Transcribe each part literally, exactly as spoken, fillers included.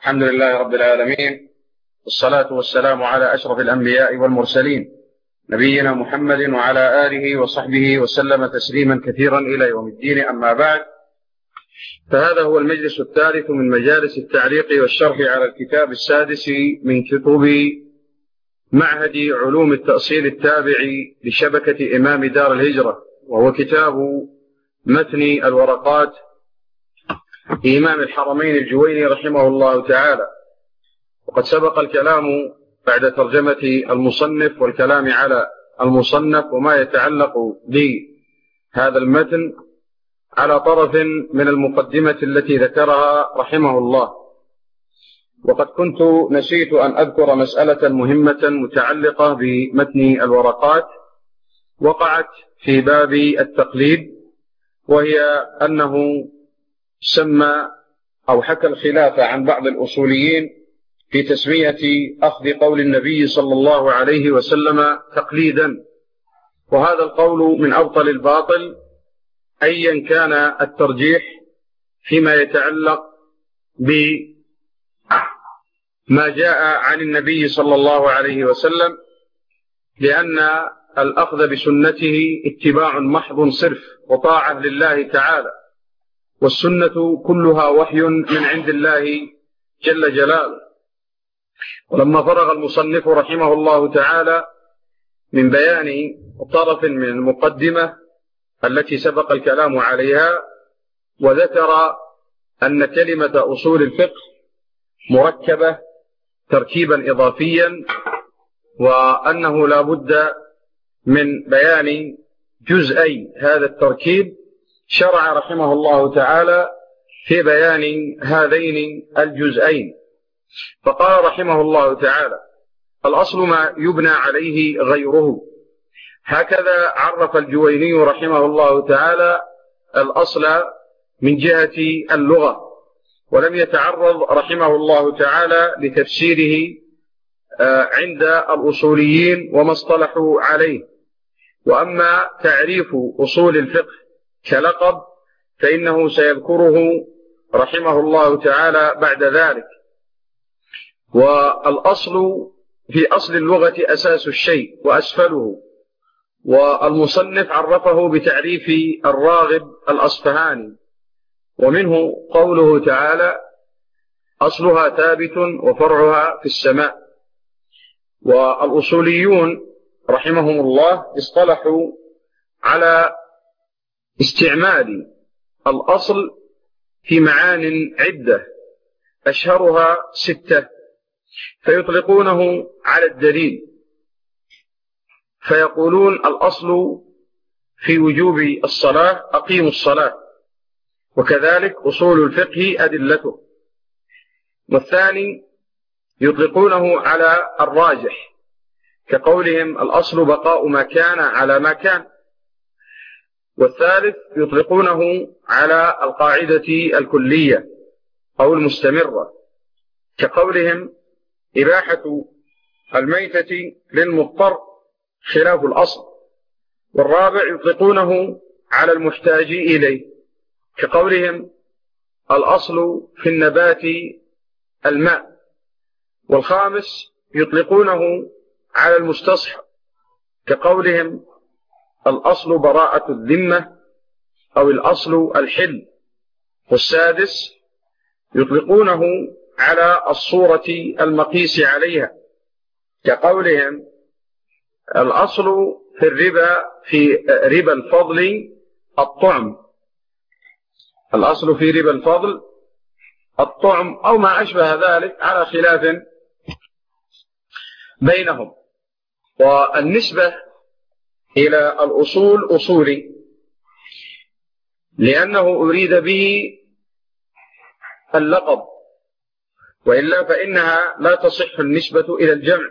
الحمد لله رب العالمين، والصلاة والسلام على أشرف الأنبياء والمرسلين نبينا محمد وعلى آله وصحبه وسلم تسليما كثيرا إلى يوم الدين. أما بعد، فهذا هو المجلس الثالث من مجالس التعليق والشرح على الكتاب السادس من كتب معهد علوم التأصيل التابع لشبكة إمام دار الهجرة، وهو كتاب متن الورقات لإمام الحرمين الجويني رحمه الله تعالى. وقد سبق الكلام بعد ترجمة المصنف والكلام على المصنف وما يتعلق بهذا المتن على طرف من المقدمة التي ذكرها رحمه الله. وقد كنت نسيت أن أذكر مسألة مهمة متعلقة بمتن الورقات وقعت في باب التقليد، وهي أنه سمى أو حكى الخلاف عن بعض الأصوليين في تسمية أخذ قول النبي صلى الله عليه وسلم تقليدا، وهذا القول من أبطل الباطل أيا كان الترجيح فيما يتعلق بما جاء عن النبي صلى الله عليه وسلم، لأن الأخذ بسنته اتباع محض صرف وطاعة لله تعالى، والسنة كلها وحي من عند الله جل جلاله. ولما فرغ المصنف رحمه الله تعالى من بيان طرف من المقدمة التي سبق الكلام عليها، وذكر أن كلمة أصول الفقه مركبة تركيبا إضافيا، وأنه لا بد من بيان جزئي هذا التركيب، شرع رحمه الله تعالى في بيان هذين الجزئين. فقال رحمه الله تعالى: الأصل ما يبنى عليه غيره. هكذا عرف الجويني رحمه الله تعالى الأصل من جهة اللغة، ولم يتعرض رحمه الله تعالى لتفسيره عند الأصوليين وما اصطلحوا عليه. وأما تعريف أصول الفقه كلقب فإنه سيذكره رحمه الله تعالى بعد ذلك. والأصل في أصل اللغة أساس الشيء وأسفله، والمصنف عرفه بتعريف الراغب الأصفهاني، ومنه قوله تعالى: أصلها ثابت وفرعها في السماء. والأصوليون رحمهم الله اصطلحوا على استعمال الأصل في معان عدة أشهرها ستة، فيطلقونه على الدليل، فيقولون الأصل في وجوب الصلاة أقيموا الصلاة، وكذلك أصول الفقه أدلته. والثاني يطلقونه على الراجح، كقولهم الأصل بقاء ما كان على ما كان. والثالث يطلقونه على القاعدة الكلية أو المستمرة، كقولهم إباحة الميتة للمضطر خلاف الأصل. والرابع يطلقونه على المحتاج إليه، كقولهم الأصل في النبات الماء. والخامس يطلقونه على المستصحب، كقولهم الأصل براءة الذمة أو الأصل الحل. والسادس يطلقونه على الصورة المقيس عليها، كقولهم الأصل في الربا في ربا الفضل الطعم، الأصل في ربا الفضل الطعم أو ما أشبه ذلك، على خلاف بينهم. والنسبة إلى الأصول أصولي، لأنه أريد به اللقب، وإلا فإنها لا تصح النسبة إلى الجمع.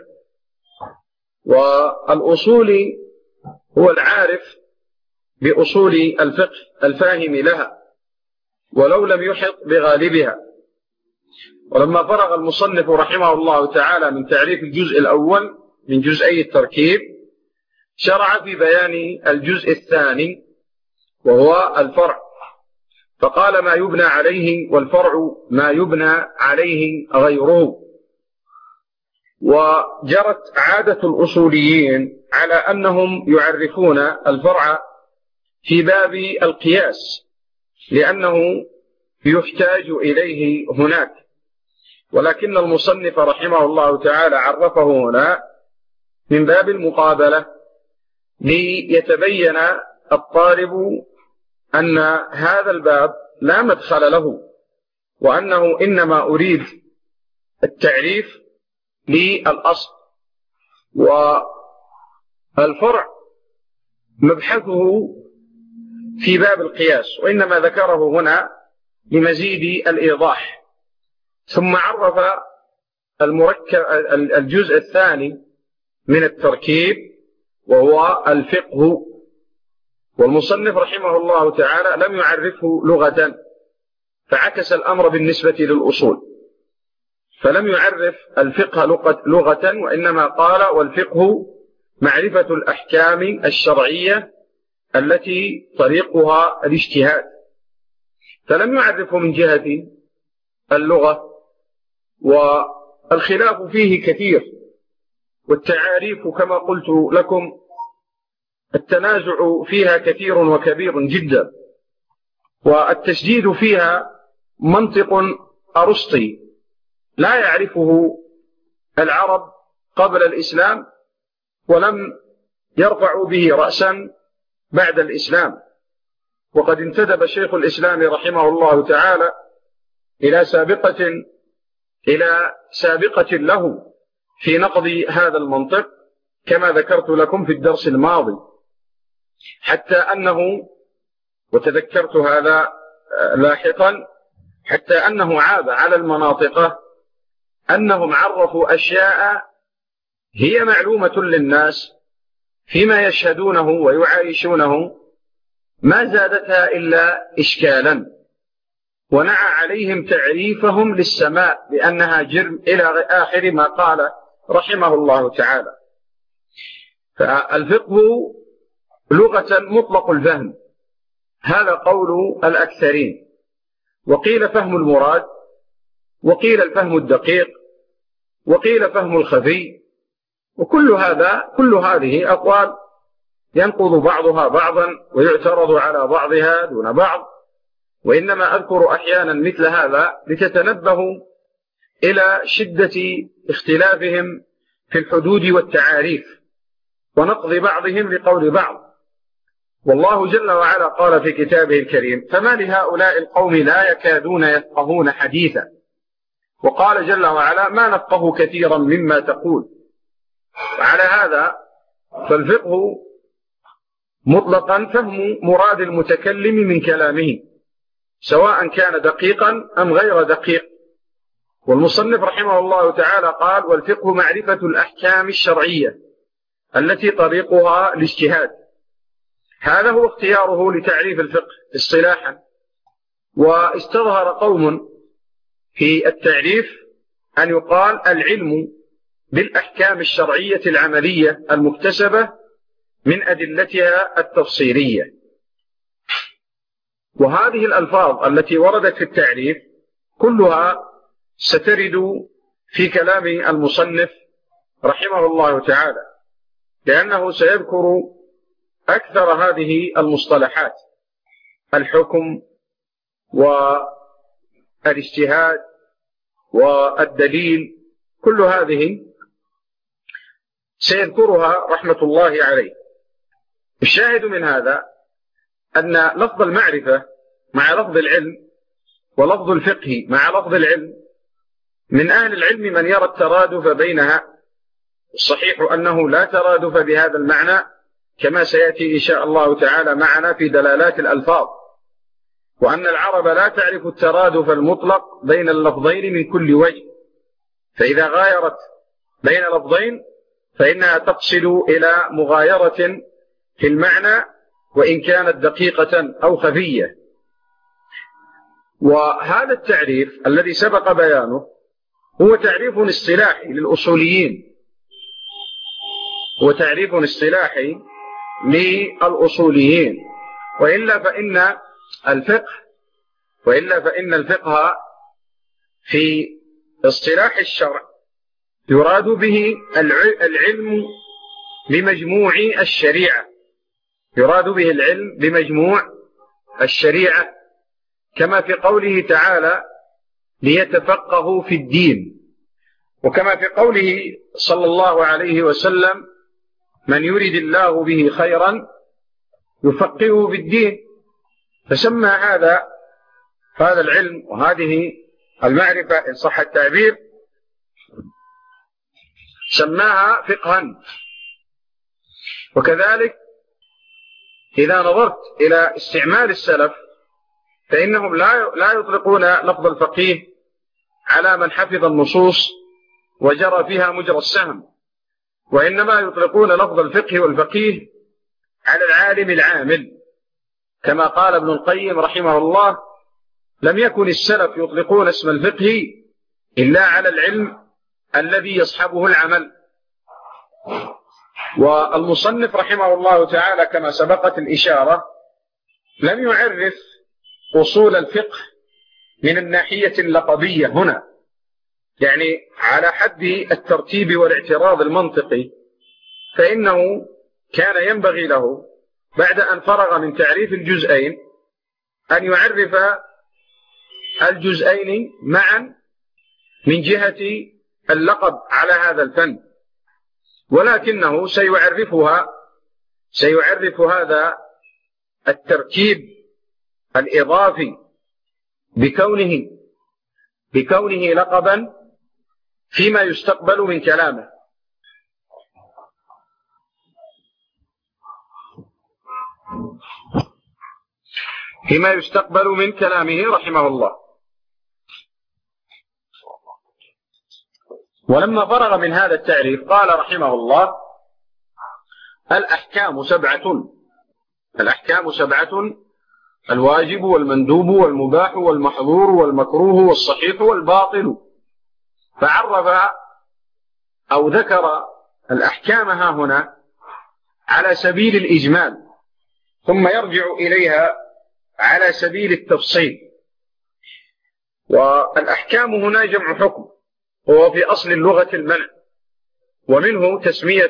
والأصولي هو العارف بأصول الفقه الفاهم لها، ولو لم يحط بغالبها. ولما فرغ المصنف رحمه الله تعالى من تعريف الجزء الأول من جزئي التركيب، شرع في بيان الجزء الثاني وهو الفرع. فقال ما يبنى عليه والفرع ما يبنى عليه غيره. وجرت عادة الأصوليين على أنهم يعرفون الفرع في باب القياس لأنه يحتاج إليه هناك، ولكن المصنف رحمه الله تعالى عرفه هنا من باب المقابلة ليتبين الطالب أن هذا الباب لا مدخل له، وأنه إنما أريد التعريف للأصل، والفرع مبحثه في باب القياس، وإنما ذكره هنا لمزيد الإيضاح. ثم عرف المركب الجزء الثاني من التركيب وهو الفقه، والمصنف رحمه الله تعالى لم يعرفه لغة، فعكس الأمر بالنسبة للأصول، فلم يعرف الفقه لغة، وإنما قال والفقه معرفة الأحكام الشرعية التي طريقها الاجتهاد، فلم يعرفه من جهة اللغة. والخلاف فيه كثير، والتعاريف كما قلت لكم التنازع فيها كثير وكبير جدا، والتشديد فيها منطق أرسطي لا يعرفه العرب قبل الإسلام، ولم يرفعوا به رأسا بعد الإسلام. وقد انتدب شيخ الإسلام رحمه الله تعالى إلى سابقة إلى سابقة له في نقض هذا المنطق كما ذكرت لكم في الدرس الماضي، حتى أنه، وتذكرت هذا لاحقا، حتى أنه عاب على المناطق أنهم عرفوا أشياء هي معلومة للناس فيما يشهدونه ويعايشونه، ما زادتها إلا إشكالا، ونعى عليهم تعريفهم للسماء بأنها جرم إلى آخر ما قال رحمه الله تعالى. فالفقه لغة مطلق الفهم، هذا قول الأكثرين، وقيل فهم المراد، وقيل الفهم الدقيق، وقيل فهم الخفي، وكل هذا كل هذه أقوال ينقض بعضها بعضا ويعترض على بعضها دون بعض، وإنما أذكر أحيانا مثل هذا لتتنبهوا إلى شدة اختلافهم في الحدود والتعاريف ونقض بعضهم لقول بعض. والله جل وعلا قال في كتابه الكريم فما لهؤلاء القوم لا يكادون يفقهون حديثا، وقال جل وعلا ما نفقه كثيرا مما تقول. وعلى هذا فالفقه مطلقا فهم مراد المتكلم من كلامه سواء كان دقيقا أم غير دقيق. والمصنف رحمه الله تعالى قال والفقه معرفة الأحكام الشرعية التي طريقها الاجتهاد. هذا هو اختياره لتعريف الفقه اصطلاحا. واستظهر قوم في التعريف أن يقال العلم بالأحكام الشرعية العملية المكتسبة من أدلتها التفصيلية. وهذه الألفاظ التي وردت في التعريف كلها سترد في كلام المصنف رحمه الله تعالى، لأنه سيذكر أكثر هذه المصطلحات: الحكم والاجتهاد والدليل، كل هذه سيذكرها رحمة الله عليه. الشاهد من هذا أن لفظ المعرفة مع لفظ العلم ولفظ الفقه مع لفظ العلم من أهل العلم من يرى الترادف بينها. الصحيح أنه لا ترادف بهذا المعنى كما سيأتي إن شاء الله تعالى معنا في دلالات الألفاظ، وأن العرب لا تعرف الترادف المطلق بين اللفظين من كل وجه، فإذا غايرت بين لفظين فإنها تصل إلى مغايرة في المعنى وإن كانت دقيقة أو خفية. وهذا التعريف الذي سبق بيانه هو تعريف اصطلاحي للأصوليين، هو تعريف اصطلاحي للأصوليين، وإلا فإن الفقه وإلا فإن الفقه في اصطلاح الشرع يراد به العلم بمجموع الشريعة، يراد به العلم بمجموع الشريعة، كما في قوله تعالى ليتفقهوا في الدين، وكما في قوله صلى الله عليه وسلم من يرد الله به خيرا يفقهه في الدين. فسمى هذا هذا العلم وهذه المعرفة إن صح التعبير سماها فقها. وكذلك إذا نظرت إلى استعمال السلف فإنهم لا لا يطلقون لفظ الفقيه على من حفظ النصوص وجرى فيها مجرى السهم، وإنما يطلقون لفظ الفقه والفقيه على العالم العامل، كما قال ابن القيم رحمه الله لم يكن السلف يطلقون اسم الفقه إلا على العلم الذي يصحبه العمل. والمصنف رحمه الله تعالى كما سبقت الإشارة لم يعرف أصول الفقه من الناحية اللقبية هنا، يعني على حد الترتيب والاعتراض المنطقي، فإنه كان ينبغي له بعد أن فرغ من تعريف الجزئين أن يعرف الجزئين معا من جهة اللقب على هذا الفن، ولكنه سيعرفها سيعرف هذا التركيب الإضافي بكونه بكونه لقبا فيما يستقبل من كلامه. فيما يستقبل من كلامه رحمه الله. ولما فرغ من هذا التعريف قال رحمه الله الأحكام سبعة الأحكام سبعة الواجب والمندوب والمباح والمحظور والمكروه والصحيح والباطل، فعرف أو ذكر الأحكام ها هنا على سبيل الإجمال، ثم يرجع إليها على سبيل التفصيل. والأحكام هنا جمع حكم، وهو في أصل اللغة المنع، ومنه تسمية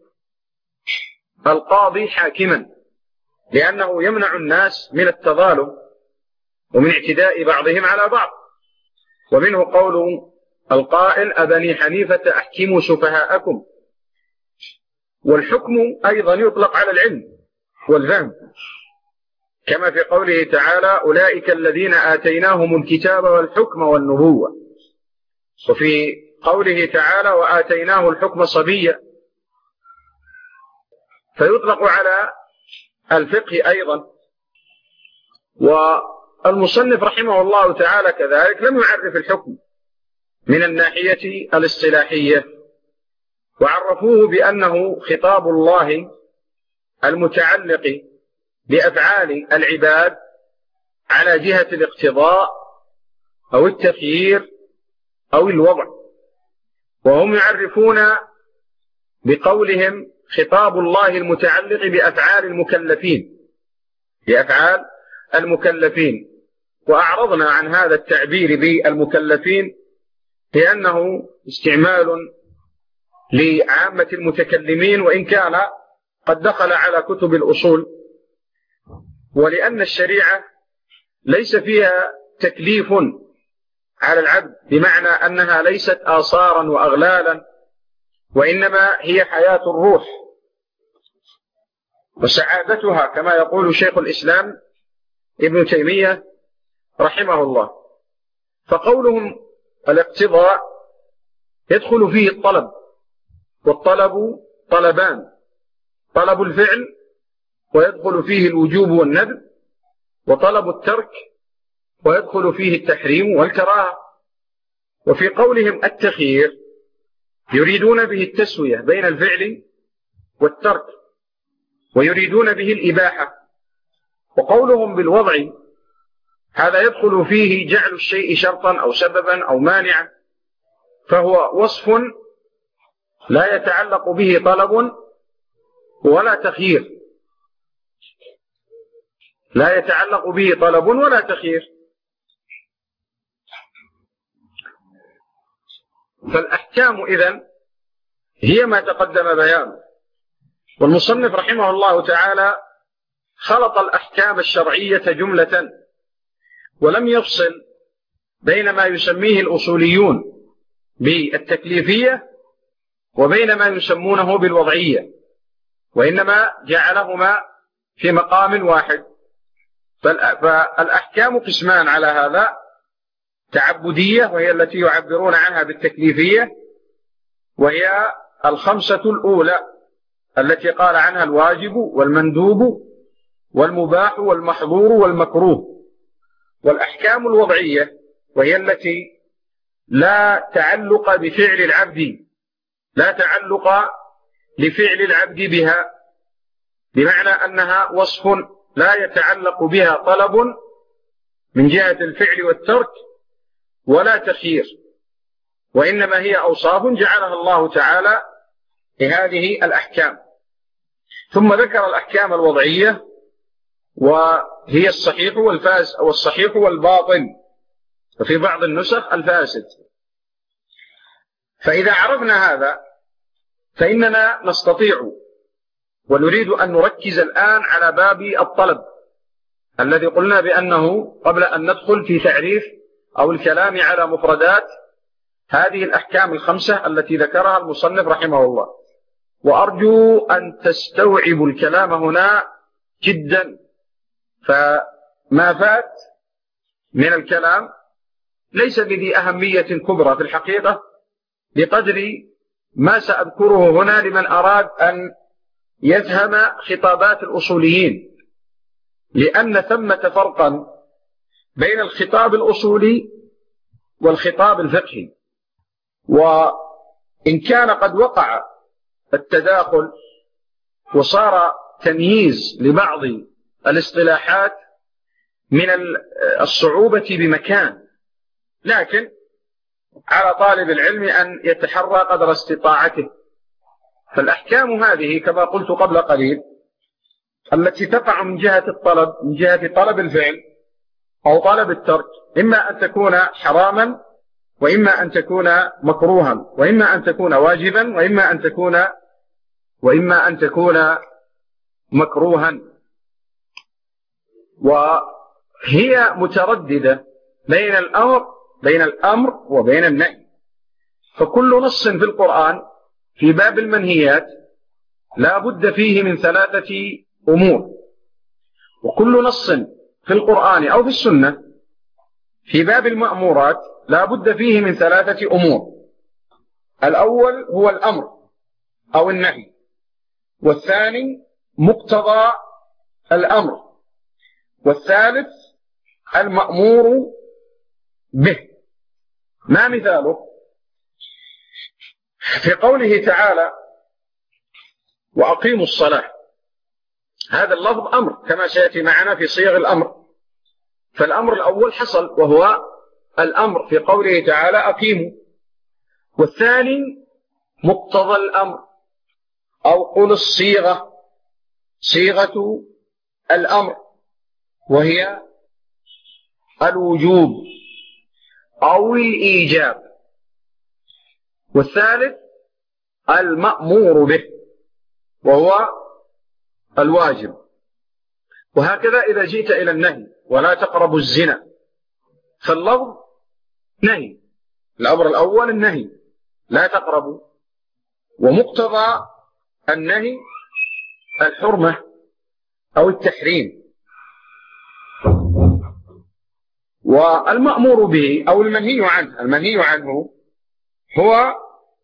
القاضي حاكما لأنه يمنع الناس من التظالم ومن اعتداء بعضهم على بعض. ومنه قول القائل أبني حنيفة أحكموا سفهاءكم. والحكم أيضا يطلق على العلم والفهم، كما في قوله تعالى أولئك الذين آتيناهم الكتاب والحكم والنبوة، وفي قوله تعالى وآتيناه الحكم صبيا. فيطلق على الفقه أيضا. والمصنف رحمه الله تعالى كذلك لم يعرف الحكم من الناحية الاصطلاحية، وعرفوه بأنه خطاب الله المتعلق بأفعال العباد على جهة الاقتضاء أو التخيير أو الوضع. وهم يعرفون بقولهم خطاب الله المتعلق بأفعال المكلفين بأفعال المكلفين وأعرضنا عن هذا التعبير بالمكلفين لأنه استعمال لعامة المتكلمين، وإن كان قد دخل على كتب الأصول، ولأن الشريعة ليس فيها تكليف على العبد بمعنى أنها ليست آثارا وأغلالا، وإنما هي حياة الروح وسعادتها، كما يقول شيخ الإسلام ابن تيمية رحمه الله. فقولهم الاقتضاء يدخل فيه الطلب، والطلب طلبان: طلب الفعل ويدخل فيه الوجوب والندب، وطلب الترك ويدخل فيه التحريم والكراهة. وفي قولهم التخيير يريدون به التسوية بين الفعل والترك، ويريدون به الإباحة. وقولهم بالوضع هذا يدخل فيه جعل الشيء شرطا أو سببا أو مانعا، فهو وصف لا يتعلق به طلب ولا تخيير لا يتعلق به طلب ولا تخيير فالأحكام إذن هي ما تقدم بيانه، والمصنف رحمه الله تعالى خلط الأحكام الشرعية جملة ولم يفصل بين ما يسميه الأصوليون بالتكليفية وبين ما يسمونه بالوضعية، وإنما جعلهما في مقام واحد. فالأحكام قسمان على هذا: تعبدية وهي التي يعبرون عنها بالتكليفية، وهي الخمسة الأولى التي قال عنها الواجب والمندوب والمباح والمحظور والمكروه. والأحكام الوضعية وهي التي لا تعلق بفعل العبد، لا تعلق لفعل العبد بها، بمعنى أنها وصف لا يتعلق بها طلب من جهة الفعل والترك ولا تخيير، وإنما هي أوصاف جعلها الله تعالى لهذه الأحكام. ثم ذكر الأحكام الوضعية وهي الصحيح والفاسد أو الصحيح والباطل، وفي بعض النسخ الفاسد. فإذا عرفنا هذا فإننا نستطيع ونريد أن نركز الآن على باب الطلب الذي قلنا بأنه قبل أن ندخل في تعريف أو الكلام على مفردات هذه الأحكام الخمسة التي ذكرها المصنف رحمه الله. وأرجو أن تستوعبوا الكلام هنا جدا، فما فات من الكلام ليس بذي أهمية كبرى في الحقيقة بقدر ما سأذكره هنا لمن أراد أن يفهم خطابات الأصوليين، لأن ثمة فرقا بين الخطاب الأصولي والخطاب الفقهي. وإن كان قد وقع التداخل وصار تمييز لبعض الاصطلاحات من الصعوبة بمكان، لكن على طالب العلم أن يتحرى قدر استطاعته. فالأحكام هذه كما قلت قبل قليل التي تقع من جهة الطلب، من جهة طلب الفعل أو طلب الترك، إما أن تكون حراما وإما أن تكون مكروها وإما أن تكون واجبا وإما أن تكون وإما أن تكون مكروها، وهي مترددة بين الأمر بين الأمر وبين النهي. فكل نص في القرآن في باب المنهيات لا بد فيه من ثلاثة أمور، وكل نص في القرآن أو في السنة في باب المأمورات لا بد فيه من ثلاثة أمور: الأول هو الأمر أو النهي، والثاني مقتضى الأمر، والثالث المأمور به. ما مثاله؟ في قوله تعالى: وأقيموا الصلاة، هذا اللفظ أمر كما سيأتي معنا في صيغ الأمر. فالأمر الأول حصل وهو الأمر في قوله تعالى أقيموا، والثاني مقتضى الأمر أو قل الصيغة، صيغة الأمر، وهي الوجوب أو الإيجاب، والثالث المأمور به وهو الواجب. وهكذا إذا جئت إلى النهي: ولا تقربوا الزنا، فاللفظ نهي، الأمر الأول النهي لا تقربوا، ومقتضى النهي الحرمة أو التحريم، والمأمور به أو المنهي عنه المنهي عنه هو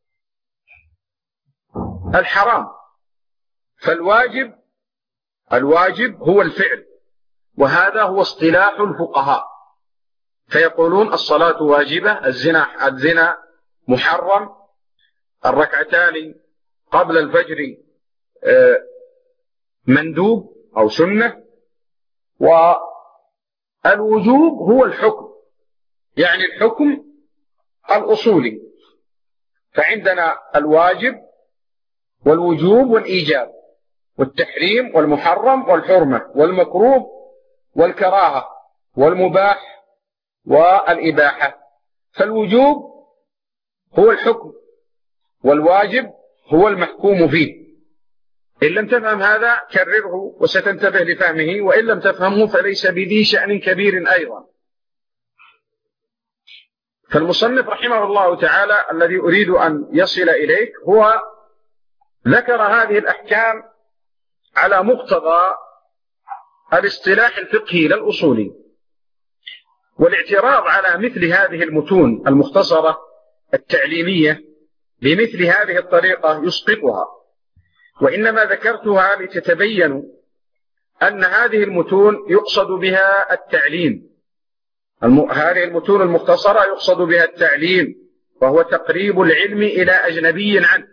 الحرام. فالواجب الواجب هو الفعل، وهذا هو اصطلاح الفقهاء، فيقولون الصلاة واجبة، الزنا الزنا محرم، الركعتان قبل الفجر مندوب أو سنة، والوجوب هو الحكم، يعني الحكم الأصولي. فعندنا الواجب والوجوب والإيجاب والتحريم والمحرم والحرمة والمكروه والكراهة والمباح والإباحة. فالوجوب هو الحكم، والواجب هو المحكوم فيه. إن لم تفهم هذا كرره وستنتبه لفهمه، وإن لم تفهمه فليس بذي شأن كبير أيضا. فالمصنف رحمه الله تعالى الذي أريد أن يصل إليك هو ذكر هذه الأحكام على مقتضى الاصطلاح الفقهي لا الأصولي، والاعتراض على مثل هذه المتون المختصرة التعليمية بمثل هذه الطريقة يسقطها، وإنما ذكرتها لتتبينوا أن هذه المتون يقصد بها التعليم. الم... هذه المتون المختصرة يقصد بها التعليم، وهو تقريب العلم إلى أجنبي عنه.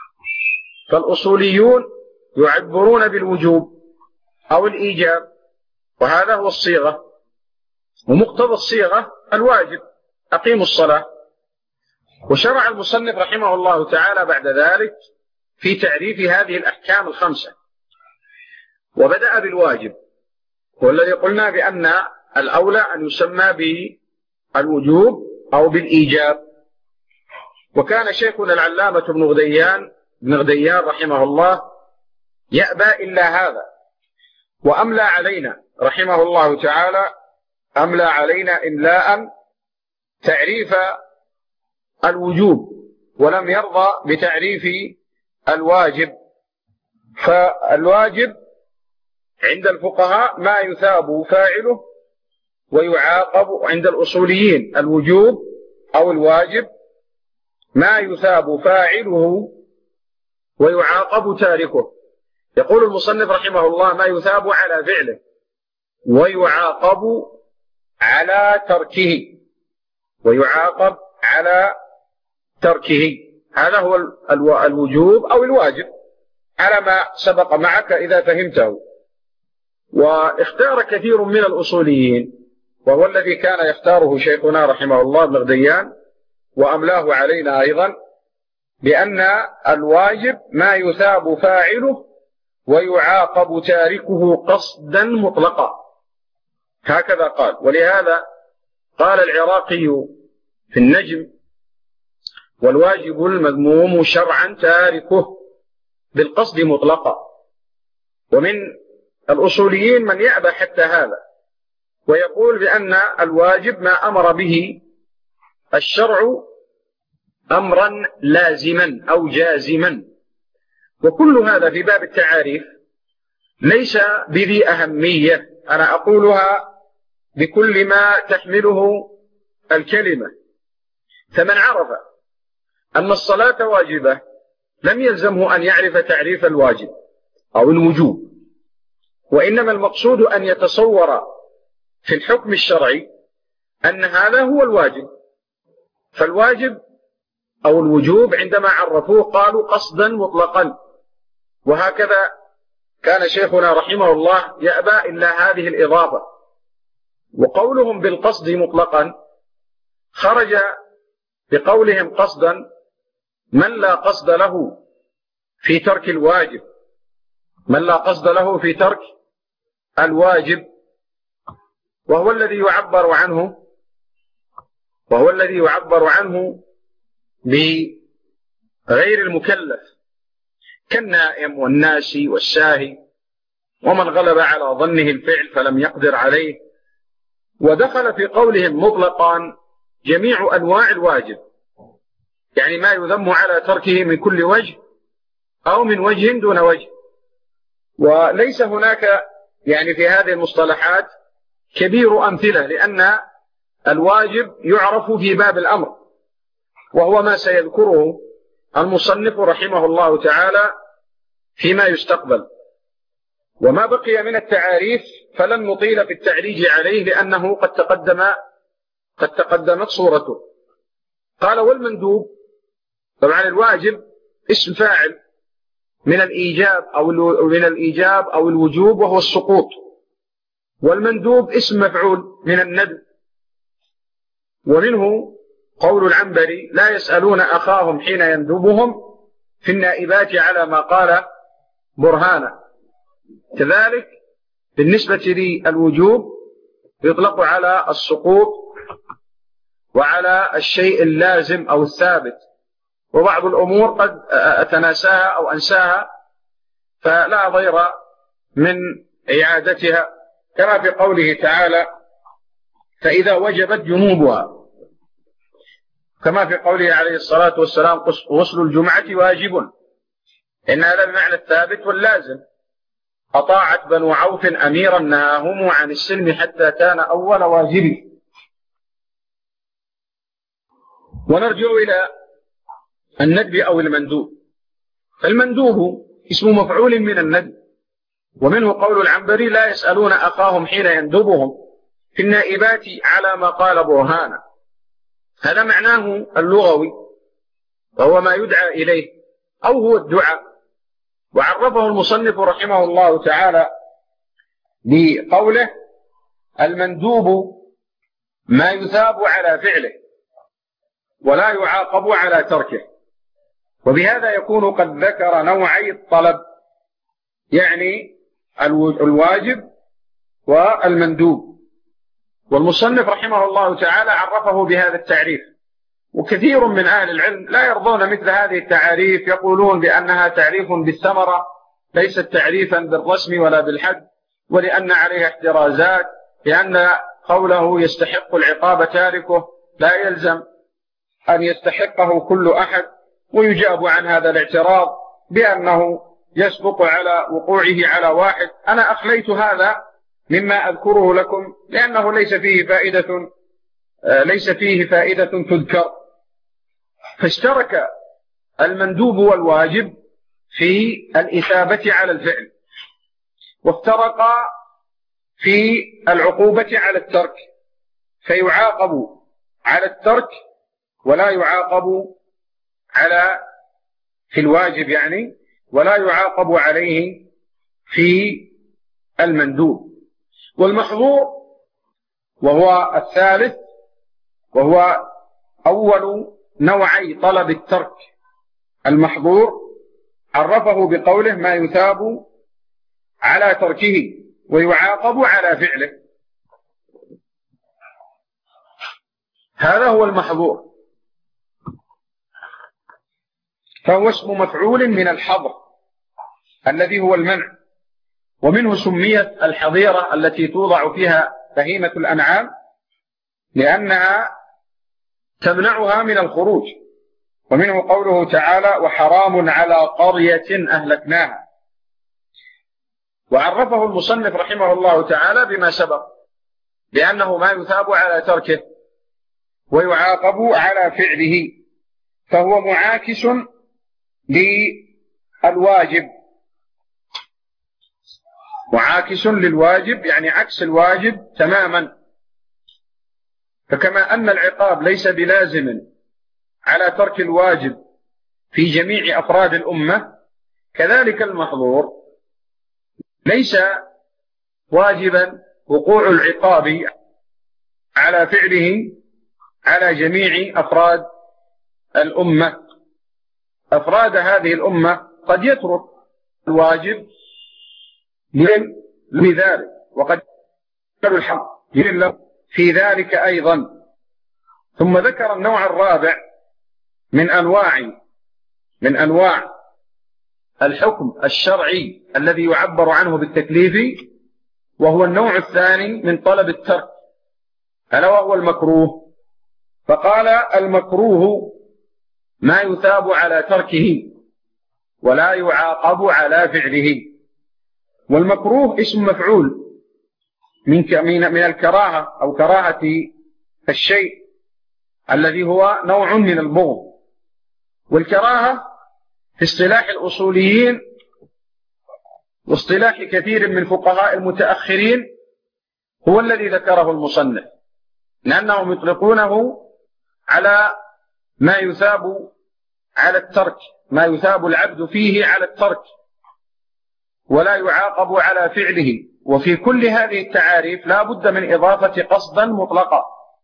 فالأصوليون يعبرون بالوجوب أو الإيجاب، وهذا هو الصيغة، ومقتضى الصيغة الواجب، أقيموا الصلاة. وشرع المصنف رحمه الله تعالى بعد ذلك في تعريف هذه الأحكام الخمسة، وبدأ بالواجب، والذي قلنا بأن الأولى أن يسمى بالوجوب أو بالإيجاب. وكان شيخنا العلامة ابن غديان ابن غديان رحمه الله يأبى إلا هذا، وأملى علينا رحمه الله تعالى أملى علينا إملاء تعريف الوجوب، ولم يرضى بتعريف الواجب. فالواجب عند الفقهاء ما يثاب فاعله ويعاقب، عند الأصوليين الوجوب أو الواجب ما يثاب فاعله ويعاقب تاركه. يقول المصنف رحمه الله ما يثاب على فعله ويعاقب على تركه، ويعاقب على تركه. هذا هو الوجوب أو الواجب على ما سبق معك إذا فهمته. واختار كثير من الأصوليين، وهو الذي كان يختاره شيخنا رحمه الله ابن غديان وأملاه علينا أيضا، بأن الواجب ما يثاب فاعله ويعاقب تاركه قصدا مطلقا، هكذا قال. ولهذا قال العراقي في النجم: والواجب المذموم شرعا تاركه بالقصد مطلقا. ومن الأصوليين من يأبى حتى هذا، ويقول بأن الواجب ما أمر به الشرع أمرا لازما أو جازما. وكل هذا في باب التعاريف ليس بذي أهمية، أنا أقولها بكل ما تحمله الكلمة. فمن عرف أن الصلاة واجبة لم يلزمه أن يعرف تعريف الواجب أو الوجوب، وإنما المقصود أن يتصور في الحكم الشرعي أن هذا هو الواجب. فالواجب أو الوجوب عندما عرفوه قالوا قصدا مطلقا، وهكذا كان شيخنا رحمه الله يأبى إلا هذه الإضافة. وقولهم بالقصد مطلقا خرج بقولهم قصدا من لا قصد له في ترك الواجب، من لا قصد له في ترك الواجب، وهو الذي يعبر عنه وهو الذي يعبر عنه بغير المكلف كالنائم والناسي والساهي ومن غلب على ظنه الفعل فلم يقدر عليه. ودخل في قولهم مطلقا جميع أنواع الواجب، يعني ما يذم على تركه من كل وجه أو من وجه دون وجه. وليس هناك يعني في هذه المصطلحات كبير أمثلة، لأن الواجب يعرف في باب الأمر، وهو ما سيذكره المصنف رحمه الله تعالى فيما يستقبل. وما بقي من التعاريف فلن نطيل في التعريج عليه لأنه قد تقدم قد تقدمت صورته. قال: والمندوب، طبعا الواجب اسم فاعل من الإيجاب أو من الإيجاب أو الوجوب وهو السقوط، والمندوب اسم مفعول من الندب. ومنه قول العنبري: لا يسألون أخاهم حين يندبهم في النائبات على ما قال برهانا. كذلك بالنسبة للوجوب يطلق على السقوط، وعلى الشيء اللازم أو الثابت، وبعض الأمور قد أتناساها أو أنساها فلا ضير من إعادتها، كما في قوله تعالى فإذا وجبت جنوبها، كما في قوله عليه الصلاة والسلام غسل الجمعة واجب، إن هذا بمعنى الثابت واللازم. أطاعت بنو عوف أميرا نهاهم عن السلم حتى كان أول واجب. ونرجع إلى الندب أو المندوب. فالمندوب اسم مفعول من الندب، ومنه قول العنبري لا يسألون أخاهم حين يندبهم في النائبات على ما قال برهانا. هذا معناه اللغوي، وهو ما يدعى إليه أو هو الدعاء. وعرفه المصنف رحمه الله تعالى بقوله المندوب ما يثاب على فعله ولا يعاقب على تركه. وبهذا يكون قد ذكر نوعي الطلب، يعني الواجب والمندوب. والمصنف رحمه الله تعالى عرفه بهذا التعريف، وكثير من أهل العلم لا يرضون مثل هذه التعاريف، يقولون بأنها تعريف بالثمرة ليست تعريفا بالرسم ولا بالحد، ولأن عليها احترازات، لأن قوله يستحق العقاب تاركه لا يلزم أن يستحقه كل أحد. ويجاب عن هذا الاعتراض بأنه يسبق على وقوعه على واحد. أنا أخليت هذا مما أذكره لكم لأنه ليس فيه فائدة ليس فيه فائدة تذكر. فاشترك المندوب والواجب في الإثابة على الفعل، وافترقا في العقوبة على الترك، فيعاقب على الترك ولا يعاقب على في الواجب يعني ولا يعاقب عليه في المندوب. والمحظور وهو الثالث، وهو أول نوعي طلب الترك، المحظور عرفه بقوله ما يثاب على تركه ويعاقب على فعله. هذا هو المحظور، فهو اسم مفعول من الحظر الذي هو المنع، ومنه سميت الحظيرة التي توضع فيها بهيمة الأنعام لأنها تمنعها من الخروج. ومنه قوله تعالى وحرام على قرية أهلكناها. وعرفه المصنف رحمه الله تعالى بما سبق، لأنه ما يثاب على تركه ويعاقب على فعله، فهو معاكس للواجب، معاكس للواجب يعني عكس الواجب تماما. فكما أن العقاب ليس بلازم على ترك الواجب في جميع أفراد الأمة، كذلك المحظور ليس واجبا وقوع العقاب على فعله على جميع أفراد الأمة. أفراد هذه الأمة قد يترك الواجب لذلك، وقد يقبل الحق في ذلك أيضا. ثم ذكر النوع الرابع من أنواع من أنواع الحكم الشرعي الذي يعبر عنه بالتكليف، وهو النوع الثاني من طلب الترك، ألا وهو المكروه. فقال المكروه ما يثاب على تركه ولا يعاقب على فعله. والمكروه اسم مفعول من من الكراهة أو كراهة الشيء الذي هو نوع من البغض. والكراهة في اصطلاح الأصوليين واصطلاح كثير من فقهاء المتأخرين هو الذي ذكره المصنف، لأنهم يطلقونه على ما يثاب على الترك، ما يثاب العبد فيه على الترك ولا يعاقب على فعله. وفي كل هذه التعاريف لا بد من إضافة قصدا مطلقا.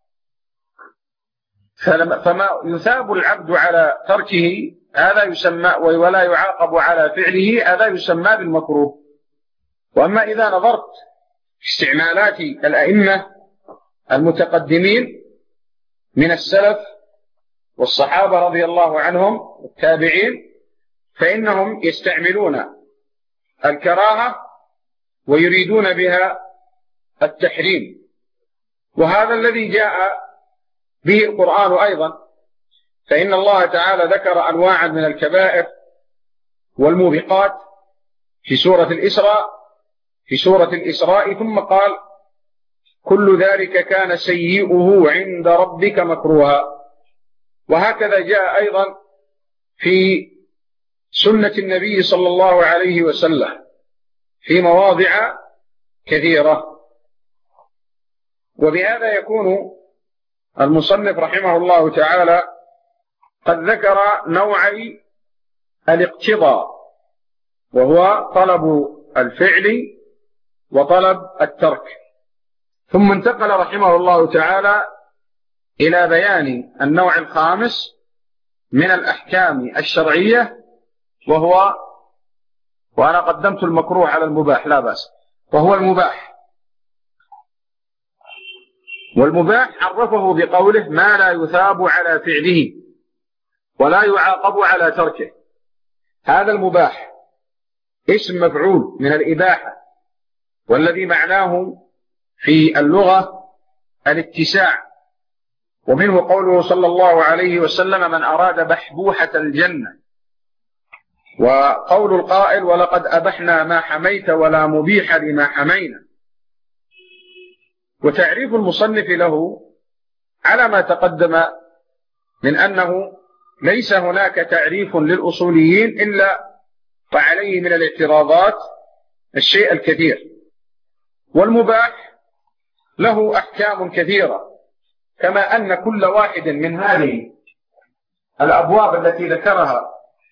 فما يثاب العبد على تركه هذا يسمى، ولا يعاقب على فعله هذا يسمى بالمكروه. وأما إذا نظرت في استعمالات الأئمة المتقدمين من السلف والصحابة رضي الله عنهم والتابعين، فإنهم يستعملون الكراهة ويريدون بها التحريم، وهذا الذي جاء به القرآن أيضا، فإن الله تعالى ذكر أنواعا من الكبائر والموبقات في سورة الإسراء في سورة الإسراء ثم قال: كل ذلك كان سيئه عند ربك مكروها. وهكذا جاء أيضا في سنة النبي صلى الله عليه وسلم في مواضع كثيرة. وبهذا يكون المصنف رحمه الله تعالى قد ذكر نوعي الاقتضاء، وهو طلب الفعل وطلب الترك، ثم انتقل رحمه الله تعالى إلى بيان النوع الخامس من الأحكام الشرعية، وهو وأنا قدمت المكروه على المباح لا بأس، وهو المباح. والمباح عرفه بقوله: ما لا يثاب على فعله ولا يعاقب على تركه. هذا المباح اسم مفعول من الإباحة، والذي معناه في اللغة الاتساع، ومنه قوله صلى الله عليه وسلم: من أراد بحبوحة الجنة. وقول القائل: ولقد أبحنا ما حميت ولا مبيح لما حمينا. وتعريف المصنف له على ما تقدم من أنه ليس هناك تعريف للأصوليين إلا وعليه من الاعتراضات الشيء الكثير. والمباح له أحكام كثيرة، كما أن كل واحد من هذه الأبواب التي ذكرها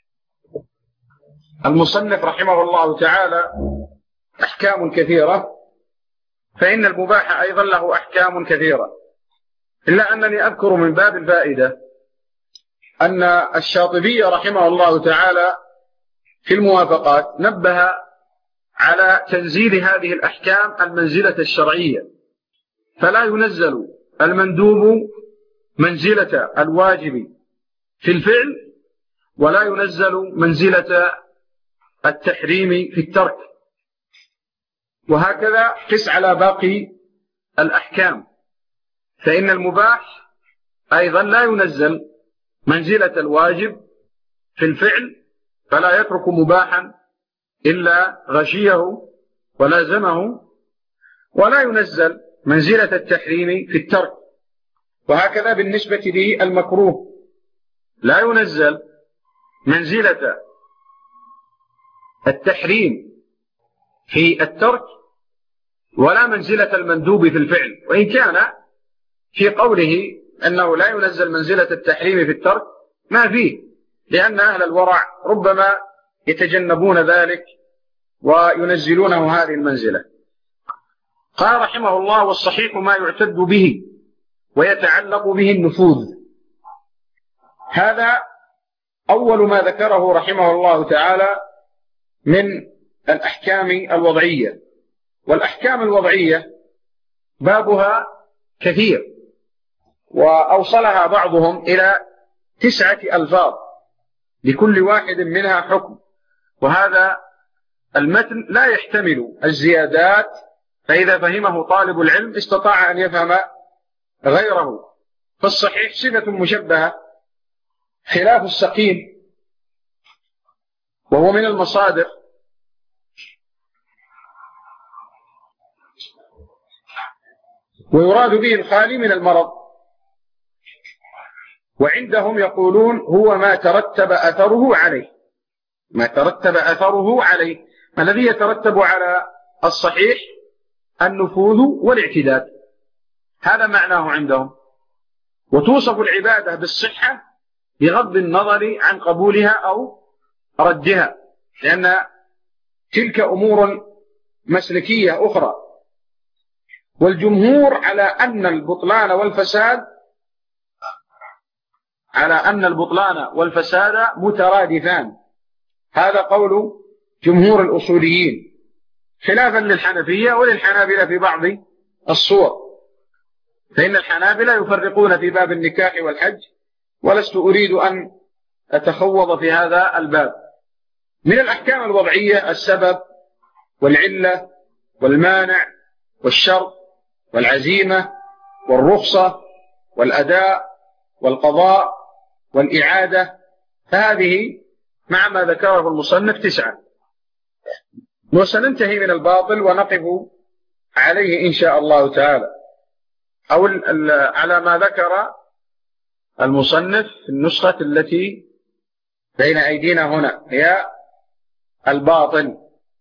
المصنف رحمه الله تعالى أحكام كثيرة، فإن المباح أيضا له أحكام كثيرة. إلا أنني أذكر من باب الفائدة أن الشاطبي رحمه الله تعالى في الموافقات نبه على تنزيل هذه الأحكام المنزلة الشرعية، فلا ينزل المندوب منزلة الواجب في الفعل، ولا ينزل منزلة التحريم في الترك. وهكذا قس على باقي الأحكام، فإن المباح أيضا لا ينزل منزلة الواجب في الفعل، فلا يترك مباحا إلا غشيه ولازمه، ولا ينزل منزلة التحريم في الترك. وهكذا بالنسبة للمكروه لا ينزل منزلة التحريم في الترك ولا منزلة المندوب في الفعل، وإن كان في قوله أنه لا ينزل منزلة التحريم في الترك ما فيه، لأن أهل الورع ربما يتجنبون ذلك وينزلونه هذه المنزلة. قال رحمه الله: والصحيح ما يعتد به ويتعلق به النفوذ. هذا أول ما ذكره رحمه الله تعالى من الأحكام الوضعية. والأحكام الوضعية بابها كثير، وأوصلها بعضهم إلى تسعة ألفاظ لكل واحد منها حكم، وهذا المتن لا يحتمل الزيادات، فإذا فهمه طالب العلم استطاع أن يفهم غيره. فالصحيح صفة مشبهة خلاف السقيم، وهو من المصادر ويراد به الخالي من المرض. وعندهم يقولون هو ما ترتب أثره عليه، ما ترتب أثره عليه. ما الذي يترتب على الصحيح؟ النفوذ والاعتداد، هذا معناه عندهم. وتوصف العبادة بالصحة بغض النظر عن قبولها أو ردها، لأن تلك أمور مسلكية أخرى. والجمهور على أن البطلان والفساد على أن البطلان والفساد مترادفان، هذا قول جمهور الأصوليين، خلافا للحنفية وللحنابلة في بعض الصور. فإن الحنابلة يفرقون في باب النكاح والحج، ولست أريد أن أتخوض في هذا الباب. من الأحكام الوضعية السبب والعلة والمانع والشرط والعزيمة والرخصة والأداء والقضاء والإعادة، فهذه مع ما ذكره المصنف تسعة، وسننتهي من الباطل ونقف عليه إن شاء الله تعالى، أو على ما ذكر المصنف في النسخة التي بين أيدينا هنا هي الباطل.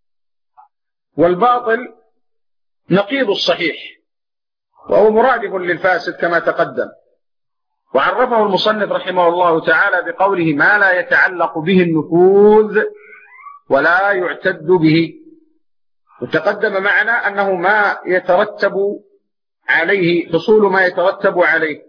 والباطل نقيض الصحيح، وهو مرادف للفاسد كما تقدم، وعرفه المصنف رحمه الله تعالى بقوله ما لا يتعلق به النفوذ ولا يعتد به. وتقدم معنا أنه ما يترتب عليه، حصول ما يترتب عليه.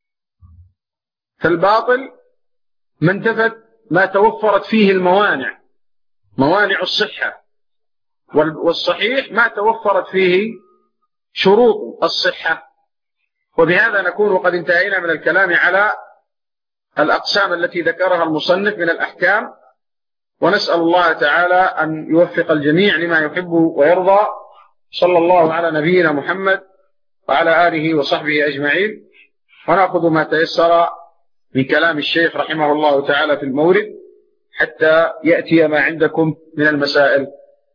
فالباطل ما انتفت ما توفرت فيه الموانع، موانع الصحة، والصحيح ما توفرت فيه شروط الصحة. وبهذا نكون قد انتهينا من الكلام على الأقسام التي ذكرها المصنف من الأحكام، ونسأل الله تعالى أن يوفق الجميع لما يحب ويرضى. صلى الله على نبينا محمد وعلى آله وصحبه أجمعين، ونأخذ ما تيسر من كلام الشيخ رحمه الله تعالى في المورد حتى يأتي ما عندكم من المسائل.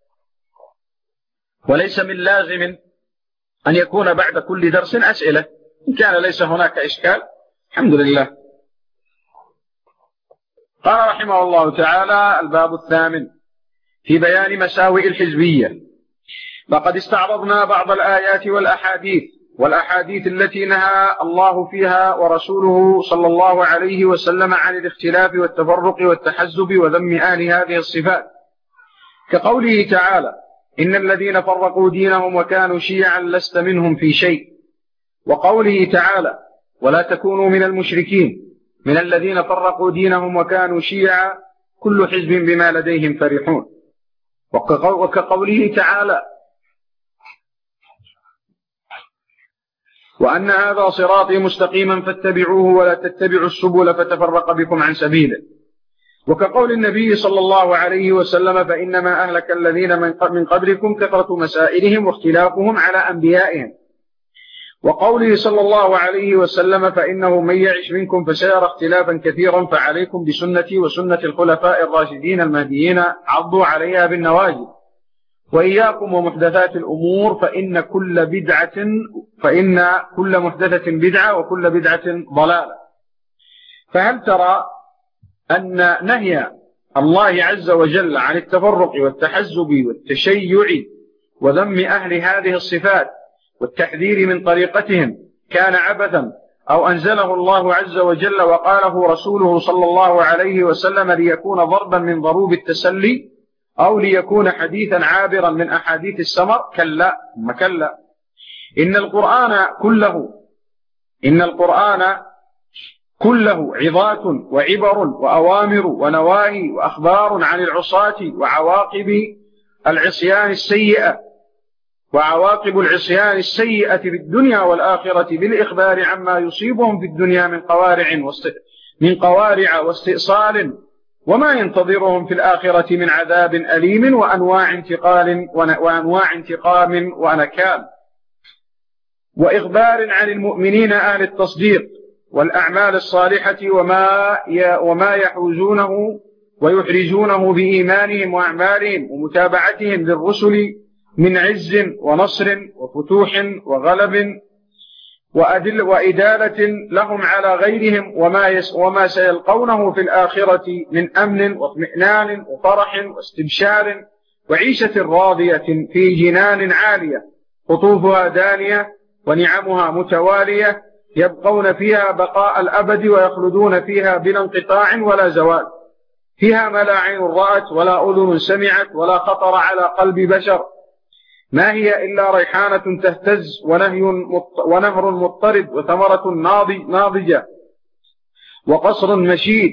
وليس من لازم أن يكون بعد كل درس أسئلة، إن كان ليس هناك إشكال الحمد لله. قال رحمه الله تعالى: الباب الثامن في بيان مساوئ الحزبية. لقد استعرضنا بعض الآيات والأحاديث والأحاديث التي نهى الله فيها ورسوله صلى الله عليه وسلم عن الاختلاف والتفرق والتحزب وذم أهل هذه الصفات، كقوله تعالى: إن الذين فرقوا دينهم وكانوا شيعا لست منهم في شيء، وقوله تعالى: ولا تكونوا من المشركين من الذين فرقوا دينهم وكانوا شيعا كل حزب بما لديهم فرحون، وكقوله تعالى: وأن هذا صراطي مستقيما فاتبعوه ولا تتبعوا السبل فتفرق بكم عن سبيله، وكقول النبي صلى الله عليه وسلم: فإنما أهلك الذين من قبلكم كثرة مسائلهم واختلافهم على أنبيائهم، وقوله صلى الله عليه وسلم: فإنه من يعش منكم فسيرى اختلافا كثيرا فعليكم بسنتي وسنة الخلفاء الراشدين المهديين عضوا عليها بالنواجذ، وإياكم ومحدثات الأمور فإن كل بدعة فإن كل محدثة بدعة وكل بدعة ضلالة. فهل ترى أن نهي الله عز وجل عن التفرق والتحزب والتشيع وذم أهل هذه الصفات والتحذير من طريقتهم كان عبثا، أو أنزله الله عز وجل وقاله رسوله صلى الله عليه وسلم ليكون ضربا من ضروب التسلي، أو ليكون حديثا عابرا من أحاديث السمر؟ كلا ثم كلا، إن القرآن كله إن القرآن كله عظات وعبر وأوامر ونواهي وأخبار عن العصاة وعواقب العصيان السيئة وعواقب العصيان السيئة في الدنيا والآخرة، بالإخبار عما يصيبهم في الدنيا من قوارع من قوارع واستئصال، وما ينتظرهم في الآخرة من عذاب أليم وأنواع انتقال وأنواع انتقام ونكال، وإخبار عن المؤمنين أهل التصديق والأعمال الصالحة وما وما يحوزونه ويحرزونه بإيمانهم وأعمالهم ومتابعتهم للرسل من عز ونصر وفتوح وغلب وأدل وإدالة لهم على غيرهم، وما, يس وما سيلقونه في الآخرة من أمن واطمئنان وفرح واستبشار وعيشة راضية في جنان عالية قطوفها دانية ونعمها متوالية، يبقون فيها بقاء الأبد ويخلدون فيها بلا انقطاع ولا زوال، فيها ما لا عين رأت ولا أذن سمعت ولا خطر على قلب بشر، ما هي إلا ريحانة تهتز ونهر مضطرد وثمرة ناضجة وقصر مشيد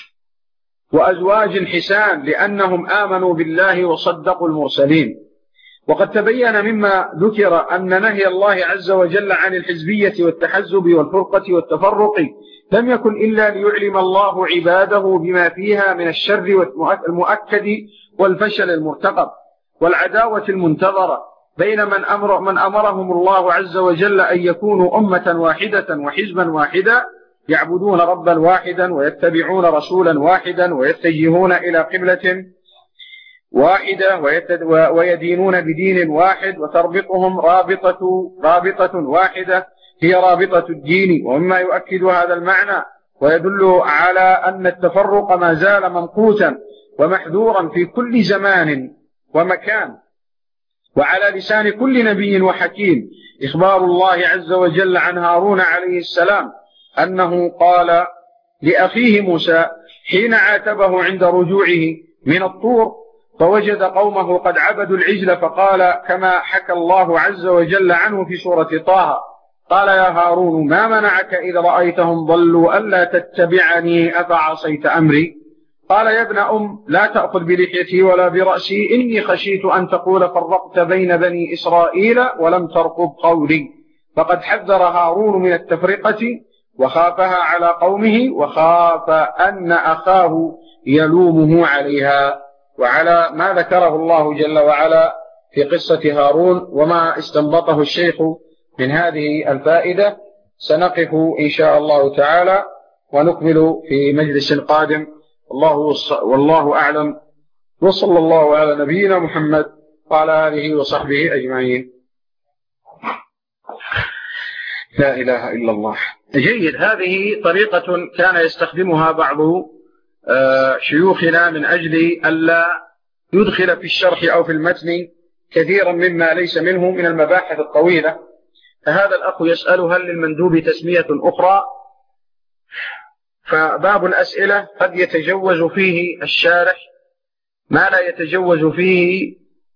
وأزواج حسان، لأنهم آمنوا بالله وصدقوا المرسلين. وقد تبين مما ذكر أن نهي الله عز وجل عن الحزبية والتحزب والفرقة والتفرق لم يكن إلا ليعلم الله عباده بما فيها من الشر المؤكد والفشل المرتقب والعداوة المنتظرة بين من, أمر من أمرهم الله عز وجل أن يكونوا أمة واحدة وحزبا واحدا يعبدون ربا واحدا ويتبعون رسولا واحدا ويتجهون إلى قبلة واحدة ويدينون بدين واحد وتربطهم رابطة, رابطة واحدة هي رابطة الدين. ومما يؤكد هذا المعنى ويدل على أن التفرق ما زال ممقوتا ومحذورا في كل زمان ومكان وعلى لسان كل نبي وحكيم إخبار الله عز وجل عن هارون عليه السلام أنه قال لأخيه موسى حين عاتبه عند رجوعه من الطور فوجد قومه قد عبدوا العجل فقال كما حكى الله عز وجل عنه في سورة طه قال يا هارون ما منعك إذ رأيتهم ضلوا ألا تتبعني أفعصيت أمري قال يا ابن أم لا تأخذ بلحيتي ولا برأسي إني خشيت أن تقول فرقت بين بني إسرائيل ولم ترقب قولي. فقد حذر هارون من التفرقة وخافها على قومه وخاف أن أخاه يلومه عليها وعلى ما ذكره الله جل وعلا في قصة هارون وما استنبطه الشيخ من هذه الفائدة. سنقف إن شاء الله تعالى ونكمل في مجلس قادم والله, والله أعلم وصلى الله على نبينا محمد وعلى آله وصحبه أجمعين. لا إله إلا الله. جيد. هذه طريقة كان يستخدمها بعض شيوخنا من أجل ألا يدخل في الشرح أو في المتن كثيرا مما ليس منه من المباحث الطويلة. فهذا الأخ يسأل هل للمندوب تسمية أخرى؟ فباب الأسئلة قد يتجوز فيه الشارح ما لا يتجوز فيه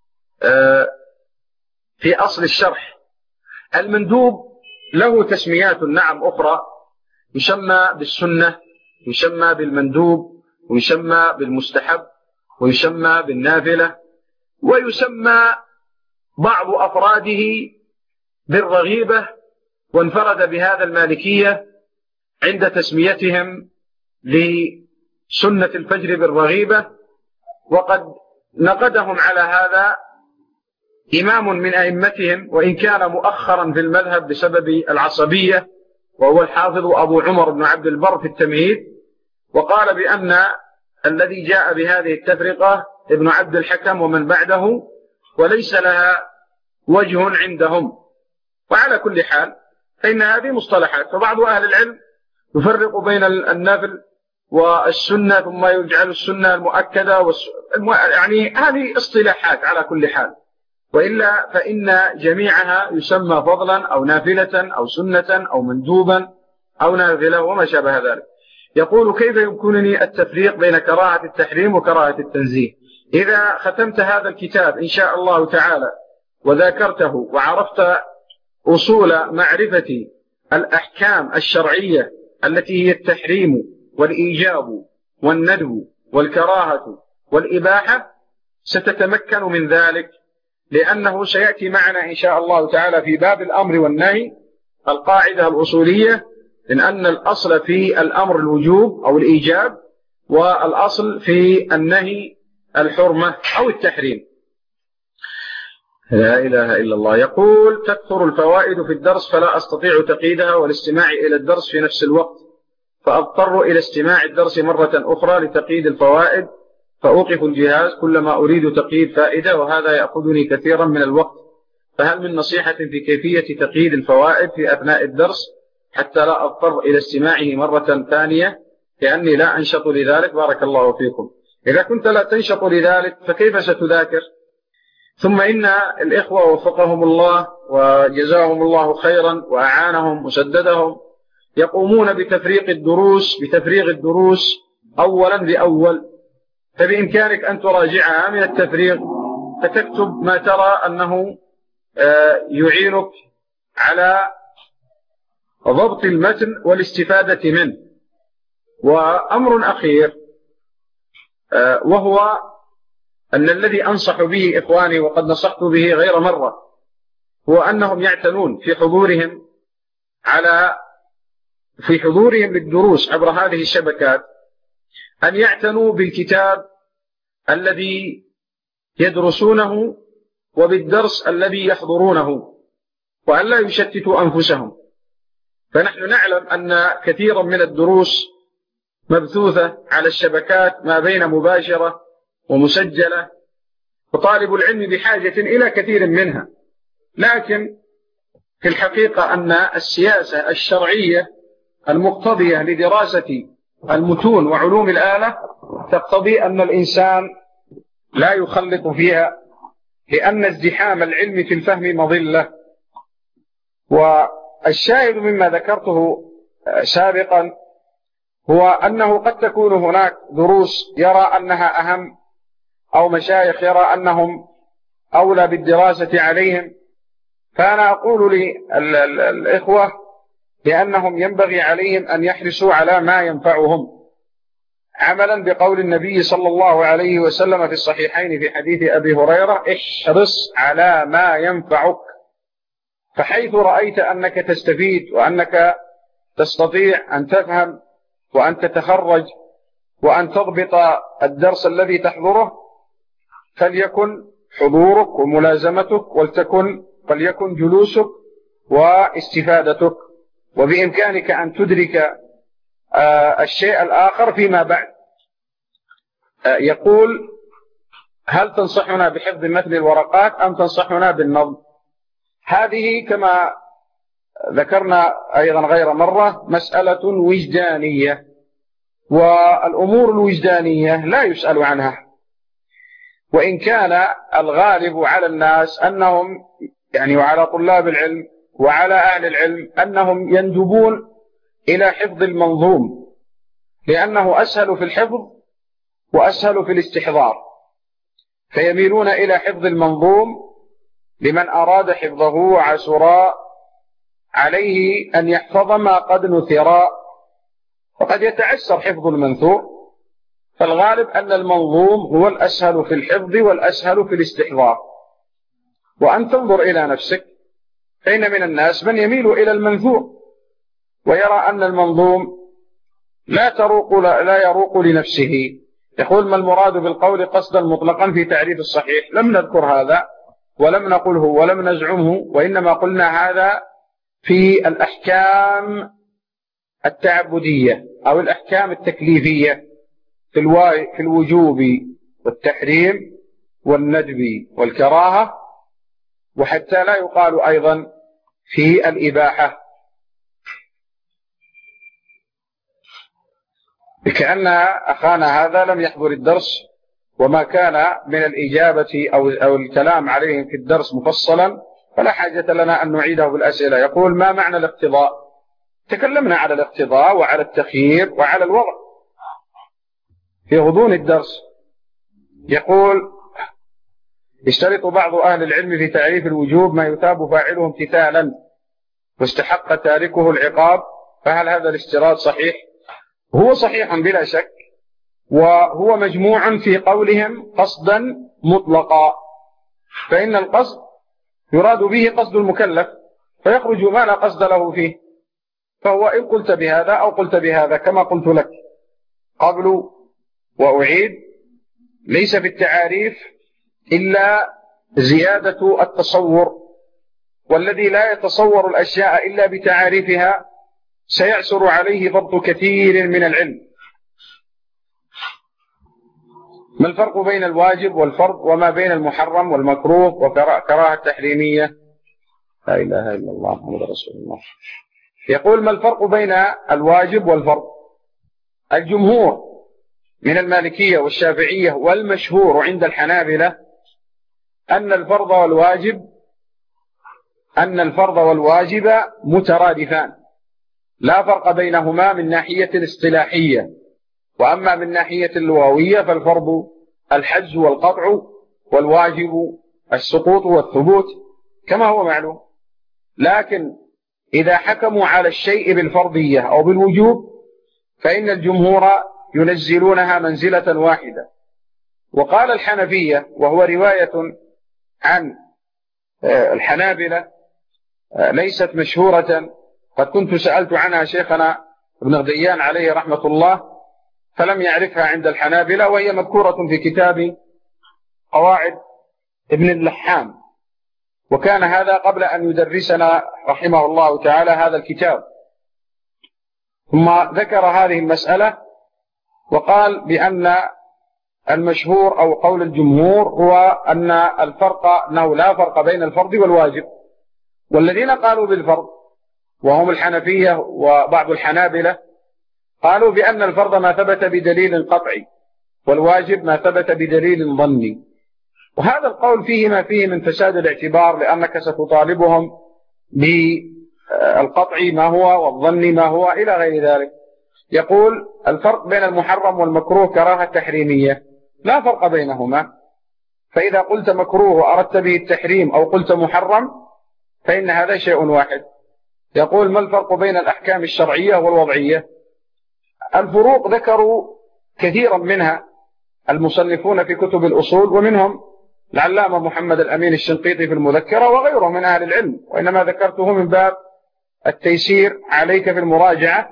في أصل الشرح. المندوب له تسميات نعم أخرى، يسمى بالسنة، يسمى بالمندوب، ويسمى بالمستحب، ويسمى بالنافلة، ويسمى بعض أفراده بالرغيبة، وانفرد بهذا المالكية عند تسميتهم لسنة الفجر بالرغيبة. وقد نقدهم على هذا إمام من أئمتهم وإن كان مؤخرا في المذهب بسبب العصبية، وهو الحافظ أبو عمر بن عبد البر في التمهيد، وقال بأن الذي جاء بهذه التفرقة ابن عبد الحكم ومن بعده وليس لها وجه عندهم. وعلى كل حال فإن هذه مصطلحات، فبعض أهل العلم يفرق بين النافل والسنة ثم يجعل السنة المؤكدة والس... يعني هذه اصطلاحات على كل حال، وإلا فإن جميعها يسمى فضلا أو نافلة أو سنة أو مندوبا أو نافلة وما شابه ذلك. يقول كيف يمكنني التفريق بين كراهة التحريم وكراهة التنزيه؟ إذا ختمت هذا الكتاب إن شاء الله تعالى وذاكرته وعرفت أصول معرفة الأحكام الشرعية التي هي التحريم والإيجاب والندب والكراهة والإباحة ستتمكن من ذلك، لأنه سيأتي معنا إن شاء الله تعالى في باب الأمر والنهي القاعدة الأصولية من أن الأصل في الأمر الوجوب أو الإيجاب، والأصل في النهي الحرمة أو التحريم. لا إله إلا الله. يقول تكثر الفوائد في الدرس فلا أستطيع تقييدها والاستماع إلى الدرس في نفس الوقت، فأضطر إلى استماع الدرس مرة أخرى لتقييد الفوائد، فأوقف الجهاز كلما أريد تقييد فائدة، وهذا يأخذني كثيرا من الوقت. فهل من نصيحة في كيفية تقييد الفوائد في أثناء الدرس حتى لا أضطر إلى استماعه مرة ثانية لأني لا أنشط لذلك؟ بارك الله فيكم. إذا كنت لا تنشط لذلك فكيف ستذاكر؟ ثم إن الإخوة وفقهم الله وجزاهم الله خيرا وأعانهم وسددهم يقومون بتفريق الدروس بتفريغ الدروس أولا بأول، فبإمكانك أن تراجعها من التفريغ فتكتب ما ترى أنه يعينك على ضبط المتن والاستفادة منه. وأمر أخير وهو أن الذي أنصح به إخواني وقد نصحت به غير مرة هو أنهم يعتنون في حضورهم على في حضورهم للدروس عبر هذه الشبكات أن يعتنوا بالكتاب الذي يدرسونه وبالدرس الذي يحضرونه، وأن لا يشتتوا أنفسهم. فنحن نعلم أن كثيرا من الدروس مبثوثة على الشبكات ما بين مباشرة ومسجلة، وطالب العلم بحاجة إلى كثير منها. لكن في الحقيقة أن السياسة الشرعية المقتضية لدراسة المتون وعلوم الآلة تقتضي أن الإنسان لا يخلط فيها، لأن ازدحام العلم في الفهم مضلة. والشاهد مما ذكرته سابقا هو أنه قد تكون هناك دروس يرى أنها أهم، أو مشايخ يرى أنهم أولى بالدراسة عليهم. فأنا أقول للإخوة بأنهم ينبغي عليهم أن يحرصوا على ما ينفعهم، عملا بقول النبي صلى الله عليه وسلم في الصحيحين في حديث أبي هريرة: احرص على ما ينفعك. فحيث رأيت أنك تستفيد وأنك تستطيع أن تفهم وأن تتخرج وأن تضبط الدرس الذي تحضره، فليكن حضورك وملازمتك، ولتكن فليكن جلوسك واستفادتك، وبإمكانك أن تدرك الشيء الآخر فيما بعد. يقول: هل تنصحنا بحفظ مثل الورقات أم تنصحنا بالنظم؟ هذه كما ذكرنا أيضا غير مرة مسألة وجدانية، والأمور الوجدانية لا يسأل عنها. وإن كان الغالب على الناس أنهم يعني وعلى طلاب العلم وعلى أهل العلم أنهم يندبون إلى حفظ المنظوم، لأنه أسهل في الحفظ وأسهل في الاستحضار، فيميلون إلى حفظ المنظوم لمن أراد حفظه وعسر عليه أن يحفظ ما قد نثر، وقد يتعسر حفظ المنثور. فالغالب أن المنظوم هو الأسهل في الحفظ والأسهل في الاستحضار. وأن تنظر إلى نفسك، فإن من الناس من يميل إلى المنثور ويرى أن المنظوم لا تروق لا يروق لنفسه. يقول: ما المراد بالقول قصدا مطلقا في تعريف الصحيح؟ لم نذكر هذا ولم نقله ولم نزعمه، وإنما قلنا هذا في الأحكام التعبدية أو الأحكام التكليفية في الوجوب والتحريم والندب والكراهة، وحتى لا يقال أيضا في الإباحة، كأن أخانا هذا لم يحضر الدرس، وما كان من الإجابة أو, أو الكلام عليهم في الدرس مفصلا فلا حاجة لنا أن نعيده بالأسئلة. يقول: ما معنى الاقتضاء؟ تكلمنا على الاقتضاء وعلى التخيير وعلى الوضع في غضون الدرس. يقول: يشترط بعض أهل العلم في تعريف الوجوب ما يثاب فاعله امتثالا واستحق تاركه العقاب، فهل هذا الاشتراط صحيح؟ هو صحيح بلا شك، وهو مجموع في قولهم قصدا مطلقا، فإن القصد يراد به قصد المكلف فيخرج ما لا قصد له فيه. فهو إن قلت بهذا أو قلت بهذا كما قلت لك قبل وأعيد، ليس في التعاريف إلا زيادة التصور، والذي لا يتصور الأشياء إلا بتعاريفها سيعسر عليه ضبط كثير من العلم. ما الفرق بين الواجب والفرض وما بين المحرم والمكروه وكراهة التحريمية؟ لا إله إلا الله محمد رسول الله. يقول: ما الفرق بين الواجب والفرض؟ الجمهور من المالكية والشافعية والمشهور عند الحنابلة أن الفرض والواجب أن الفرض والواجب مترادفان، لا فرق بينهما من ناحية الاصطلاحية. وأما من ناحية اللغوية فالفرض الحجز والقطع، والواجب السقوط والثبوت كما هو معلوم. لكن إذا حكموا على الشيء بالفرضية أو بالوجوب فإن الجمهور ينزلونها منزلة واحدة، وقال الحنفية، وهو رواية عن الحنابلة ليست مشهورة، قد كنت سألت عنها شيخنا ابن غديان عليه رحمة الله فلم يعرفها عند الحنابلة، وهي مذكورة في كتاب قواعد ابن اللحام، وكان هذا قبل أن يدرسنا رحمه الله تعالى هذا الكتاب. ثم ذكر هذه المسألة وقال بأن المشهور أو قول الجمهور هو أن الفرق أنه لا فرق بين الفرض والواجب، والذين قالوا بالفرض وهم الحنفية وبعض الحنابلة قالوا بأن الفرض ما ثبت بدليل قطعي والواجب ما ثبت بدليل ظني، وهذا القول فيه ما فيه من فساد الاعتبار، لأنك ستطالبهم بالقطعي ما هو والظني ما هو إلى غير ذلك. يقول الفرق بين المحرم والمكروه كراهة تحريمية، لا فرق بينهما، فإذا قلت مكروه وأردت به التحريم أو قلت محرم فإن هذا شيء واحد. يقول ما الفرق بين الأحكام الشرعية والوضعية؟ الفروق ذكروا كثيرا منها المصنفون في كتب الأصول، ومنهم العلامة محمد الأمين الشنقيطي في المذكرة وغيره من أهل العلم، وإنما ذكرته من باب التيسير عليك في المراجعة.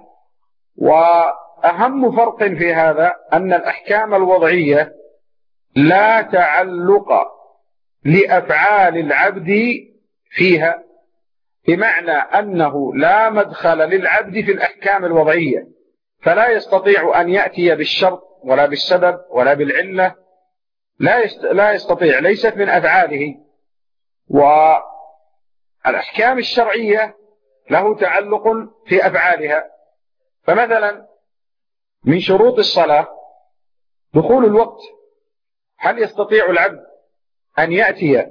وأهم فرق في هذا أن الأحكام الوضعية لا تعلق لأفعال العبد فيها، بمعنى أنه لا مدخل للعبد في الأحكام الوضعية، فلا يستطيع أن يأتي بالشرط ولا بالسبب ولا بالعلة، لا لا يستطيع، ليست من أفعاله. والأحكام الشرعية له تعلق في أفعالها، فمثلا من شروط الصلاة دخول الوقت، هل يستطيع العبد أن يأتي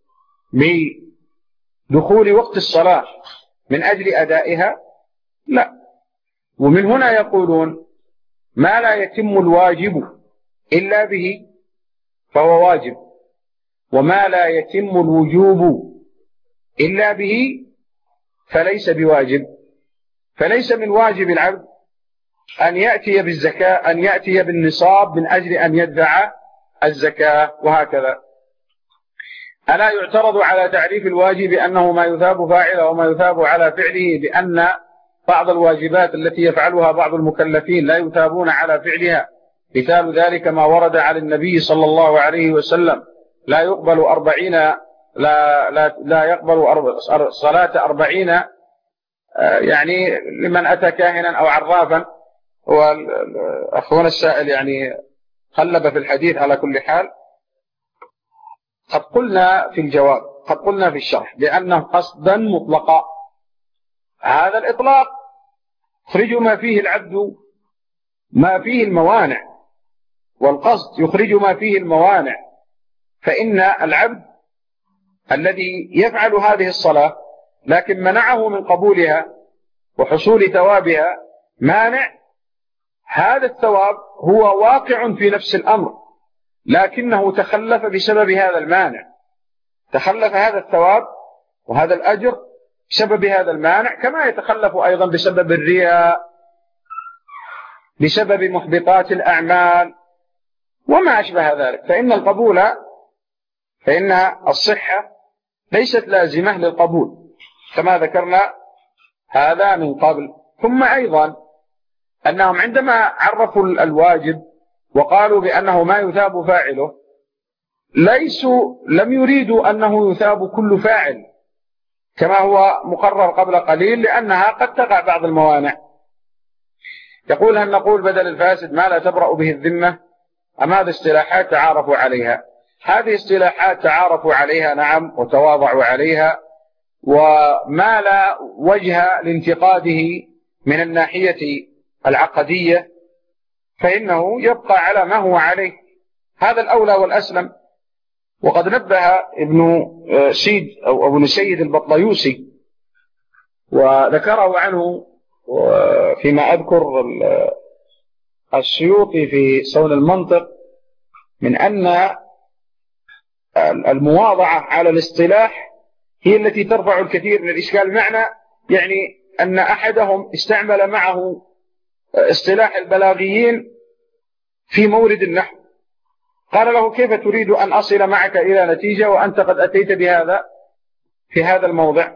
بدخول وقت الصلاة من أجل أدائها؟ لا. ومن هنا يقولون ما لا يتم الواجب إلا به فهو واجب، وما لا يتم الوجوب إلا به فليس بواجب. فليس من واجب العبد أن يأتي بالزكاة، أن يأتي بالنصاب من أجل أن يدفع الزكاة، وهكذا. ألا يعترض على تعريف الواجب أنه ما يثاب فاعله وما يثاب على فعله، بأن بعض الواجبات التي يفعلها بعض المكلفين لا يثابون على فعلها، مثال ذلك ما ورد على النبي صلى الله عليه وسلم لا يقبل أربعين لا, لا, لا يقبل صلاة أربعين يعني لمن أتى كاهنا أو عرافا. وأخونا السائل يعني خلب في الحديث. على كل حال قد قلنا في الجواب، قد قلنا في الشرح بأنه قصدا مطلقا، هذا الإطلاق يخرج ما فيه العبد ما فيه الموانع، والقصد يخرج ما فيه الموانع. فإن العبد الذي يفعل هذه الصلاة لكن منعه من قبولها وحصول ثوابها مانع، هذا الثواب هو واقع في نفس الأمر، لكنه تخلف بسبب هذا المانع، تخلف هذا الثواب وهذا الأجر بسبب هذا المانع، كما يتخلف أيضا بسبب الرياء، بسبب محبطات الأعمال وما أشبه ذلك. فإن القبول، فإن الصحة ليست لازمة للقبول كما ذكرنا هذا من قبل. ثم أيضا أنهم عندما عرفوا الواجب وقالوا بأنه ما يثاب فاعله، ليسوا لم يريدوا أنه يثاب كل فاعل كما هو مقرر قبل قليل، لأنها قد تقع بعض الموانع. يقول هل نقول بدل الفاسد ما لا تبرأ به الذمة، أم هذه اصطلاحات تعارفوا عليها؟ هذه اصطلاحات تعارفوا عليها نعم، وتواضعوا عليها، وما لا وجه لانتقاده من الناحية العقدية فإنه يبقى على ما هو عليه، هذا الأولى والأسلم. وقد نبه ابن سيد أو ابن سيد البطليوسي وذكره عنه فيما أذكر السيوطي في صون المنطق، من أن المواضعة على الاصطلاح هي التي ترفع الكثير من الإشكال. معنى يعني أن أحدهم استعمل معه اصطلاح البلاغيين في مورد النحو، قال له: كيف تريد أن أصل معك إلى نتيجة وأنت قد أتيت بهذا في هذا الموضع؟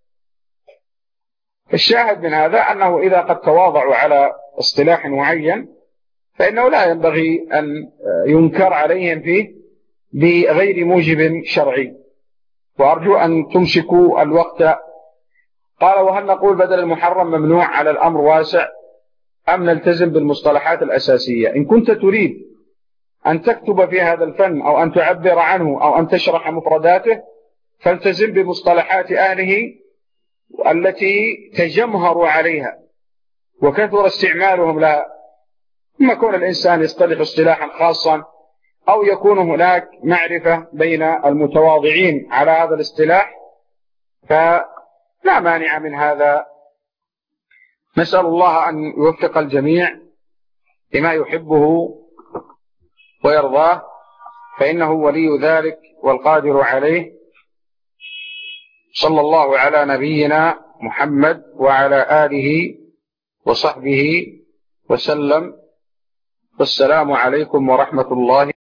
الشاهد من هذا أنه إذا قد تواضعوا على اصطلاح معين فإنه لا ينبغي أن ينكر عليهم فيه بغير موجب شرعي. وأرجو أن تمسكوا الوقت. قال: وهل نقول بدل المحرم ممنوع على الأمر واسع أم نلتزم بالمصطلحات الأساسية؟ إن كنت تريد أن تكتب في هذا الفن أو أن تعبر عنه أو أن تشرح مفرداته فالتزم بمصطلحات أهله التي تجمهر عليها وكثر استعمالهم لها. ثم كون الإنسان يصطلح اصطلاحا خاصا أو يكون هناك معرفة بين المتواضعين على هذا الاصطلاح فلا مانع من هذا. نسأل الله أن يوفق الجميع لما يحبه ويرضاه، فإنه ولي ذلك والقادر عليه. صلى الله على نبينا محمد وعلى آله وصحبه وسلم. والسلام عليكم ورحمة الله.